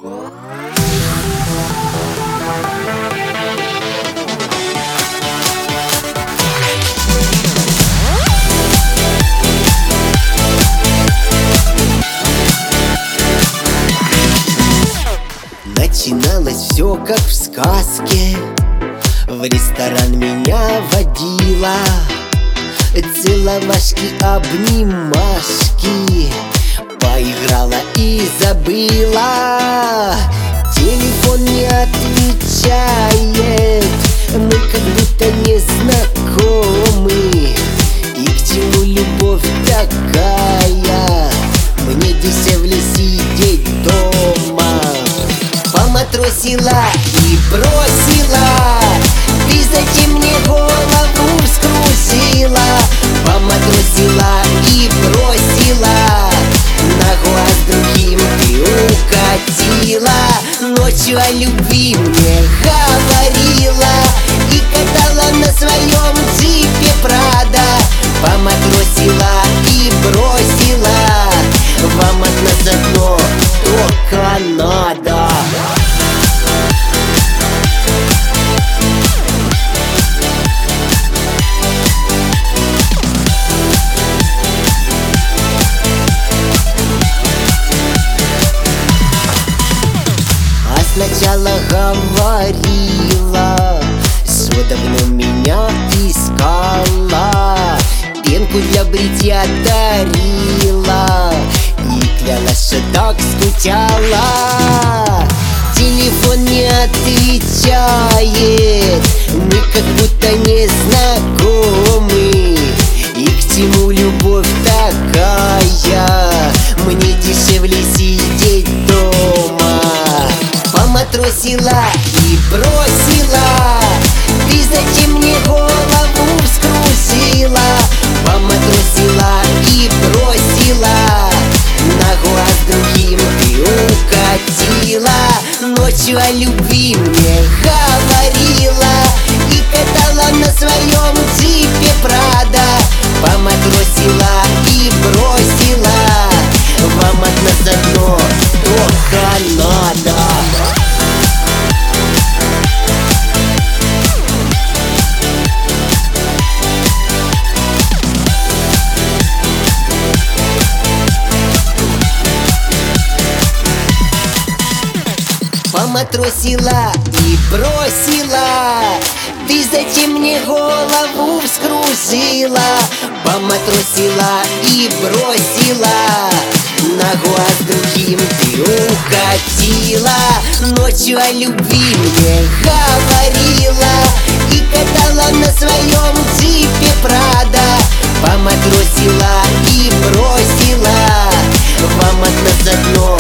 Начиналось все как в сказке. В ресторан меня водила, целовашки, обнимашки, поиграла и забыла. Телефон не отвечает, мы как будто не знакомы. И к чему любовь такая? Мне дешевле сидеть дома. Поматросила и бросила: ты зачем мне голову вскружила? Поматросила и бросила, на глаз другим ты укатила. Ночью о любви мне говорила и катала на своем джипе Прада. Поматросила и бросила, вам от нас одно только надо. Сначала говорила, что давно меня искала, пенку для бритья дарила и клялась, что так скучала. Телефон не отвечает, мы как будто не знакомы. И к чему любовь такая? Мне дешевле сидеть дома. Поматросила и бросила: ты зачем мне голову вскружила? Поматросила и бросила, на глаз другим ты укатила. Ночью о любви мне говорила и катала на своем джипе Прада. Поматросила и бросила, вам от нас одно только надо. Поматросила и бросила: ты зачем мне голову вскружила? Поматросила и бросила, на глаз другим ты укатила. Ночью о любви мне говорила и катала на своем джипе Прада. Поматросила и бросила, вам от нас одно